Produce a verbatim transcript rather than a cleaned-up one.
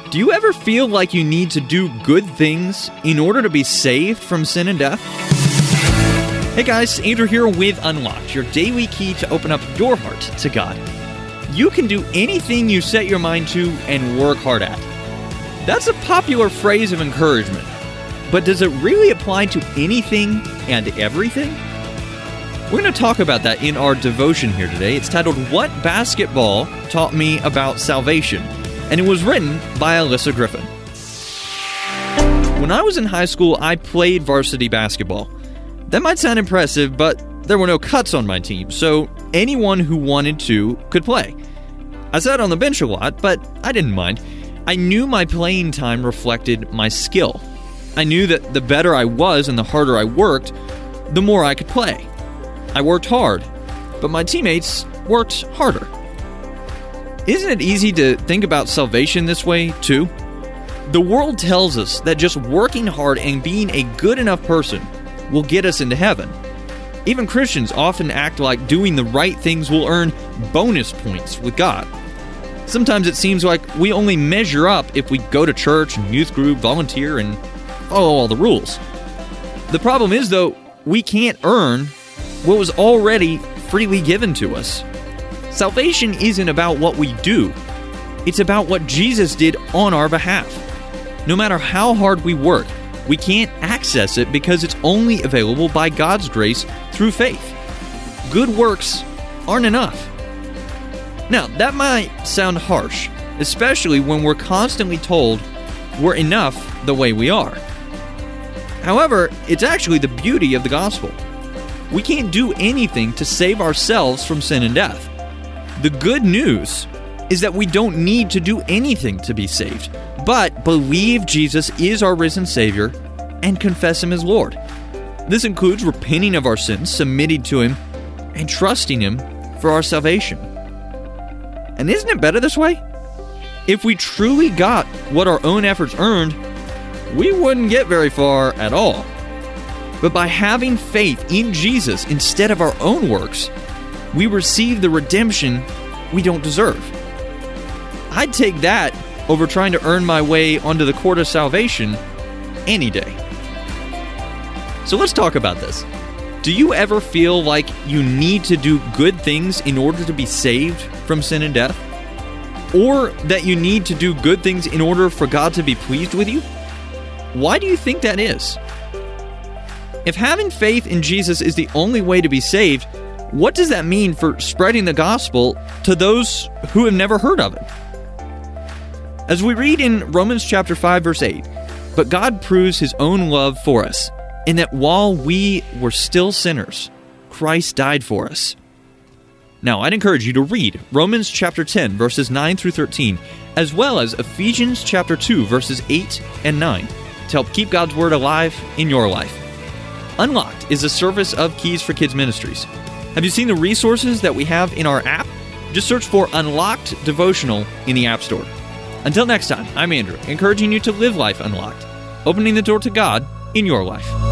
Do you ever feel like you need to do good things in order to be saved from sin and death? Hey guys, Andrew here with Unlocked, your daily key to open up your heart to God. You can do anything you set your mind to and work hard at. That's a popular phrase of encouragement, but does it really apply to anything and everything? We're going to talk about that in our devotion here today. It's titled, What Basketball Taught Me About Salvation, and it was written by Alyssa Griffin. When I was in high school, I played varsity basketball. That might sound impressive, but there were no cuts on my team, so anyone who wanted to could play. I sat on the bench a lot, but I didn't mind. I knew my playing time reflected my skill. I knew that the better I was and the harder I worked, the more I could play. I worked hard, but my teammates worked harder. Isn't it easy to think about salvation this way, too? The world tells us that just working hard and being a good enough person will get us into heaven. Even Christians often act like doing the right things will earn bonus points with God. Sometimes it seems like we only measure up if we go to church and youth group, volunteer, and follow all the rules. The problem is, though, we can't earn what was already freely given to us. Salvation isn't about what we do. It's about what Jesus did on our behalf. No matter how hard we work, we can't access it because it's only available by God's grace through faith. Good works aren't enough. Now, that might sound harsh, especially when we're constantly told we're enough the way we are. However, it's actually the beauty of the gospel. We can't do anything to save ourselves from sin and death. The good news is that we don't need to do anything to be saved, but believe Jesus is our risen Savior and confess Him as Lord. This includes repenting of our sins, submitting to Him, and trusting Him for our salvation. And isn't it better this way? If we truly got what our own efforts earned, we wouldn't get very far at all. But by having faith in Jesus instead of our own works, we receive the redemption we don't deserve. I'd take that over trying to earn my way onto the court of salvation any day. So let's talk about this. Do you ever feel like you need to do good things in order to be saved from sin and death? Or that you need to do good things in order for God to be pleased with you? Why do you think that is? If having faith in Jesus is the only way to be saved, what does that mean for spreading the gospel to those who have never heard of it? As we read in Romans chapter five, verse eight, but God proves His own love for us, in that while we were still sinners, Christ died for us. Now, I'd encourage you to read Romans chapter ten, verses nine through thirteen, as well as Ephesians chapter two, verses eight and nine, to help keep God's Word alive in your life. Unlocked is a service of Keys for Kids Ministries. Have you seen the resources that we have in our app? Just search for Unlocked Devotional in the App Store. Until next time, I'm Andrew, encouraging you to live life unlocked, opening the door to God in your life.